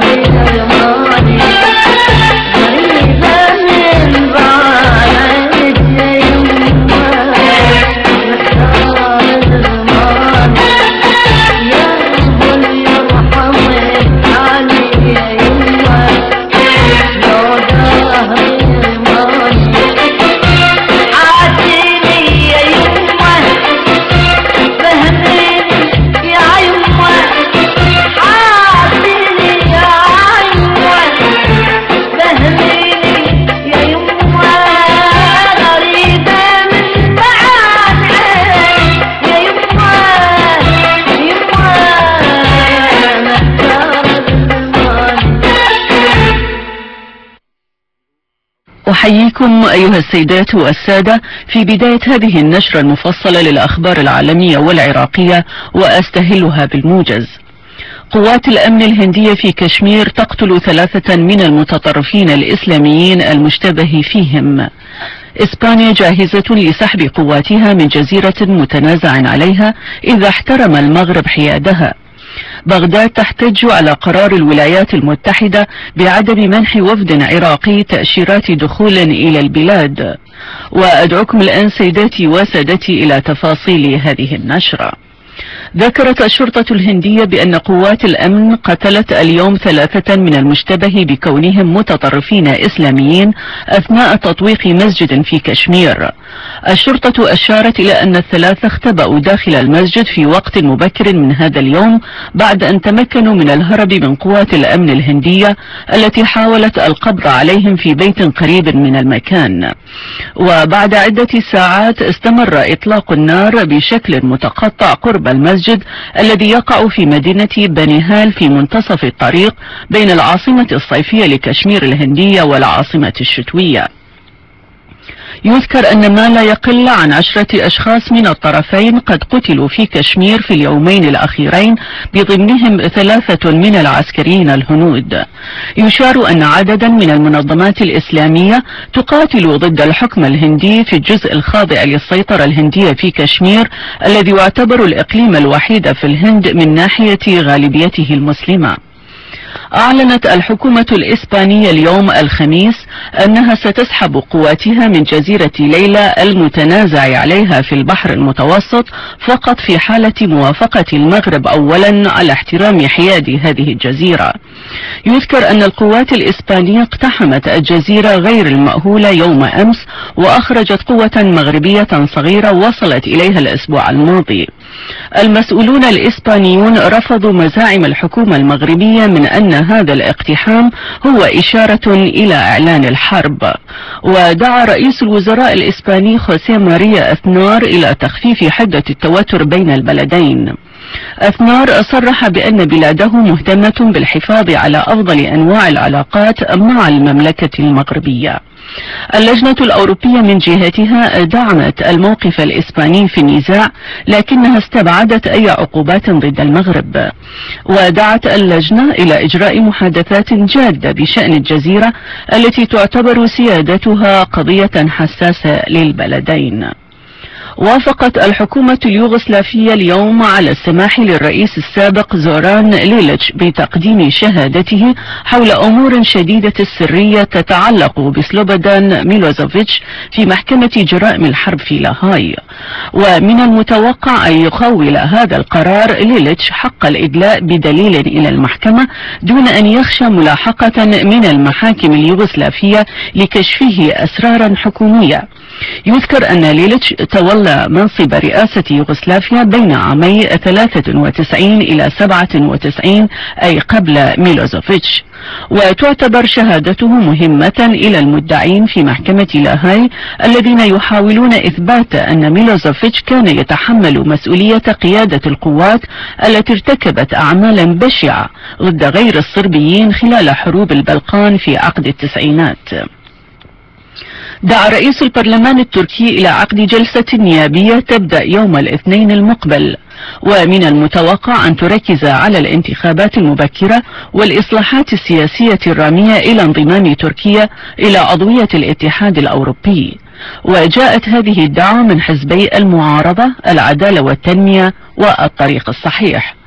أحييكم أيها السيدات والسادة في بداية هذه النشرة المفصلة للأخبار العالمية والعراقية، وأستهلها بالموجز. قوات الأمن الهندية في كشمير تقتل ثلاثة من المتطرفين الإسلاميين المشتبه فيهم. إسبانيا جاهزة لسحب قواتها من جزيرة متنازع عليها إذا احترم المغرب حيادها. بغداد تحتج على قرار الولايات المتحدة بعدم منح وفد عراقي تأشيرات دخول إلى البلاد. وأدعوكم الآن سيداتي وسادتي إلى تفاصيل هذه النشرة. ذكرت الشرطة الهندية بأن قوات الأمن قتلت اليوم ثلاثة من المشتبه بكونهم متطرفين إسلاميين أثناء تطويق مسجد في كشمير. الشرطة أشارت إلى أن الثلاثة اختبأوا داخل المسجد في وقت مبكر من هذا اليوم بعد أن تمكنوا من الهرب من قوات الأمن الهندية التي حاولت القبض عليهم في بيت قريب من المكان. وبعد عدة ساعات استمر إطلاق النار بشكل متقطع قرب المسجد الذي يقع في مدينة بنيهال في منتصف الطريق بين العاصمة الصيفية لكشمير الهندية والعاصمة الشتوية. يذكر أن ما لا يقل عن عشرة أشخاص من الطرفين قد قتلوا في كشمير في اليومين الأخيرين، بضمنهم ثلاثة من العسكريين الهنود. يشار أن عددا من المنظمات الإسلامية تقاتل ضد الحكم الهندي في الجزء الخاضع للسيطرة الهندية في كشمير الذي يعتبر الإقليم الوحيد في الهند من ناحية غالبيته المسلمة. أعلنت الحكومة الإسبانية اليوم الخميس أنها ستسحب قواتها من جزيرة ليلى المتنازع عليها في البحر المتوسط فقط في حالة موافقة المغرب أولا على احترام حياد هذه الجزيرة. يذكر أن القوات الإسبانية اقتحمت الجزيرة غير المأهولة يوم أمس وأخرجت قوة مغربية صغيرة وصلت إليها الأسبوع الماضي. المسؤولون الإسبانيون رفضوا مزاعم الحكومة المغربية من أن هذا الاقتحام هو إشارة إلى إعلان الحرب. ودعا رئيس الوزراء الإسباني خوسيه ماريا أثنار إلى تخفيف حدة التوتر بين البلدين. أثنار صرح بأن بلاده مهتمة بالحفاظ على أفضل أنواع العلاقات مع المملكة المغربية. اللجنة الأوروبية من جهتها دعمت الموقف الإسباني في النزاع، لكنها استبعدت أي عقوبات ضد المغرب. ودعت اللجنة إلى إجراء محادثات جادة بشأن الجزيرة التي تعتبر سيادتها قضية حساسة للبلدين. وافقت الحكومة اليوغوسلافية اليوم على السماح للرئيس السابق زوران ليليتش بتقديم شهادته حول أمور شديدة السرية تتعلق بسلوبودان ميلوزوفيتش في محكمة جرائم الحرب في لاهاي. ومن المتوقع أن يخول هذا القرار ليليتش حق الإدلاء بدليل إلى المحكمة دون أن يخشى ملاحقة من المحاكم اليوغوسلافية لكشفه أسرارا حكومية. يذكر أن ليليتش تولى منصب رئاسة يوغوسلافيا بين عامي ثلاثة وتسعين إلى سبعة وتسعين أي قبل ميلوزوفيتش. وتعتبر شهادته مهمة إلى المدعين في محكمة لاهاي الذين يحاولون إثبات أن ميلوزوفيتش كان يتحمل مسؤولية قيادة القوات التي ارتكبت أعمالا بشعة ضد غير الصربيين خلال حروب البلقان في عقد التسعينات. دعا رئيس البرلمان التركي إلى عقد جلسة نيابية تبدأ يوم الاثنين المقبل، ومن المتوقع أن تركز على الانتخابات المبكرة والإصلاحات السياسية الرامية إلى انضمام تركيا إلى عضوية الاتحاد الأوروبي. وجاءت هذه الدعوة من حزبي المعارضة العدالة والتنمية والطريق الصحيح.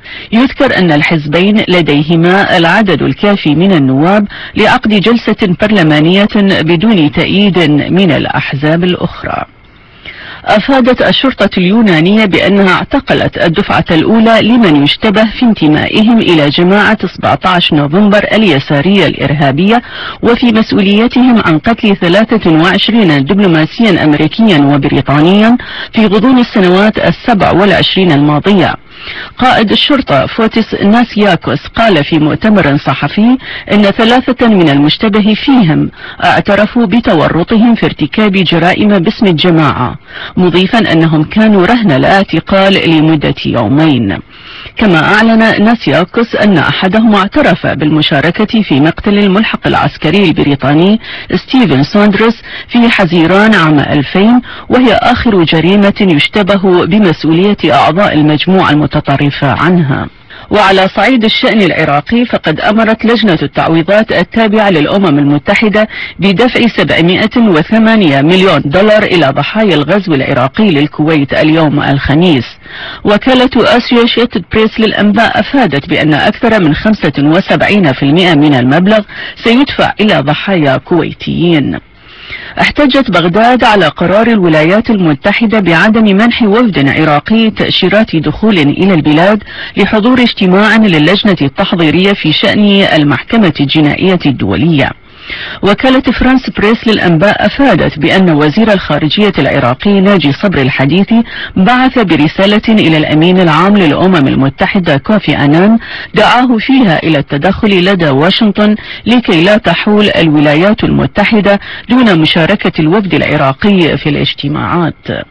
يذكر أن الحزبين لديهما العدد الكافي من النواب لعقد جلسة برلمانية بدون تأييد من الأحزاب الأخرى. أفادت الشرطة اليونانية بأنها اعتقلت الدفعة الأولى لمن يشتبه في انتمائهم إلى جماعة سبعة عشر نوفمبر اليسارية الإرهابية وفي مسؤوليتهم عن قتل ثلاثة وعشرين دبلوماسيا أمريكيا وبريطانيا في غضون السنوات السبع والعشرين الماضية. قائد الشرطة فوتيس ناسياكوس قال في مؤتمر صحفي إن ثلاثة من المشتبه فيهم اعترفوا بتورطهم في ارتكاب جرائم باسم الجماعة، مضيفا أنهم كانوا رهن الاعتقال لمدة يومين. كما أعلن ناسياكوس أن أحدهم اعترف بالمشاركة في مقتل الملحق العسكري البريطاني ستيفن ساندرس في حزيران عام ألفين، وهي آخر جريمة يشتبه بمسؤولية أعضاء المجموعة المتطرفة عنها. وعلى صعيد الشأن العراقي فقد أمرت لجنة التعويضات التابعة للأمم المتحدة بدفع سبعمائة وثمانية مليون دولار إلى ضحايا الغزو العراقي للكويت اليوم الخميس. وكالة أسوشيتد بريس للأنباء أفادت بأن أكثر من خمسة وسبعين بالمئة من المبلغ سيدفع إلى ضحايا كويتيين. احتجت بغداد على قرار الولايات المتحدة بعدم منح وفد عراقي تأشيرات دخول إلى البلاد لحضور اجتماع للجنة التحضيرية في شأن المحكمة الجنائية الدولية. وكالة فرانس بريس للأنباء أفادت بأن وزير الخارجية العراقي ناجي صبري الحديثي بعث برسالة إلى الأمين العام للأمم المتحدة كوفي أنان دعاه فيها إلى التدخل لدى واشنطن لكي لا تحول الولايات المتحدة دون مشاركة الوفد العراقي في الاجتماعات.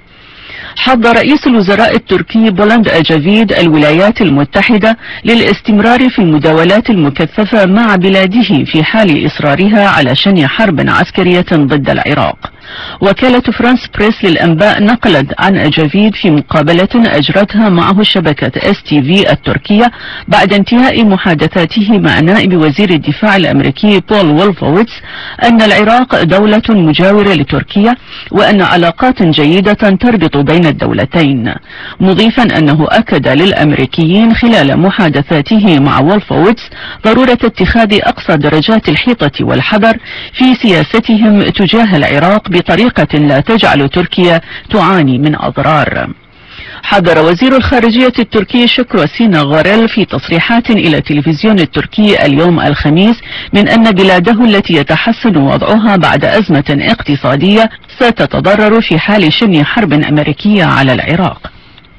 حض رئيس الوزراء التركي بولند أجافيد الولايات المتحدة للاستمرار في المداولات المكثفة مع بلاده في حال إصرارها على شن حرب عسكرية ضد العراق. وكالة فرانس بريس للأنباء نقلت عن أجافيد في مقابلة أجرتها معه شبكة اس تي في التركية بعد انتهاء محادثاته مع نائب وزير الدفاع الأمريكي بول وولفويتس أن العراق دولة مجاورة لتركيا وأن علاقات جيدة تربط بين الدولتين، مضيفا أنه أكد للأمريكيين خلال محادثاته مع وولفويتس ضرورة اتخاذ أقصى درجات الحيطة والحذر في سياستهم تجاه العراق بطريقة لا تجعل تركيا تعاني من أضرار. حذر وزير الخارجية التركي شكرو سينا غوريل في تصريحات إلى التلفزيون التركي اليوم الخميس من أن بلاده التي يتحسن وضعها بعد أزمة اقتصادية ستتضرر في حال شن حرب أمريكية على العراق.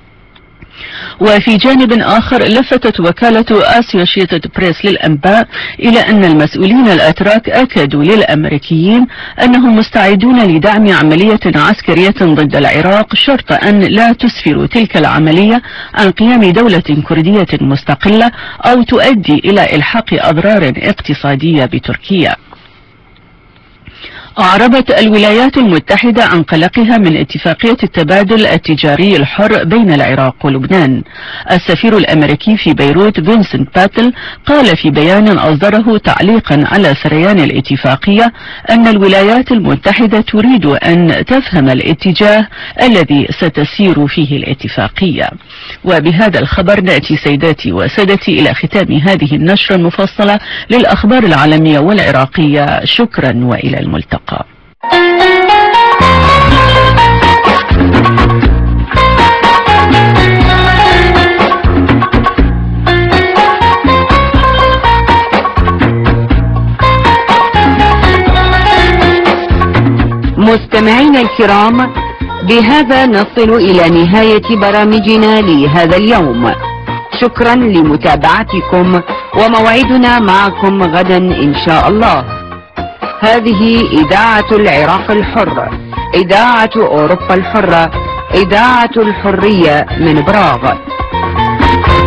وفي جانب آخر لفتت وكالة أسوشيتد بريس للأنباء إلى أن المسؤولين الأتراك أكدوا للأمريكيين أنهم مستعدون لدعم عملية عسكرية ضد العراق شرط أن لا تسفر تلك العملية عن قيام دولة كردية مستقلة أو تؤدي إلى إلحاق أضرار اقتصادية بتركيا. أعربت الولايات المتحدة عن قلقها من اتفاقية التبادل التجاري الحر بين العراق ولبنان. السفير الأمريكي في بيروت فينسنت باتل قال في بيان أصدره تعليقا على سريان الاتفاقية أن الولايات المتحدة تريد أن تفهم الاتجاه الذي ستسير فيه الاتفاقية. وبهذا الخبر نأتي سيداتي وسادتي إلى ختام هذه النشرة المفصلة للأخبار العالمية والعراقية. شكرا وإلى الملتقى. مستمعينا الكرام، بهذا نصل إلى نهاية برامجنا لهذا اليوم. شكرا لمتابعتكم، وموعدنا معكم غدا إن شاء الله. هذه إذاعة العراق الحر، إذاعة أوروبا الحرة، إذاعة الحرية من براغ.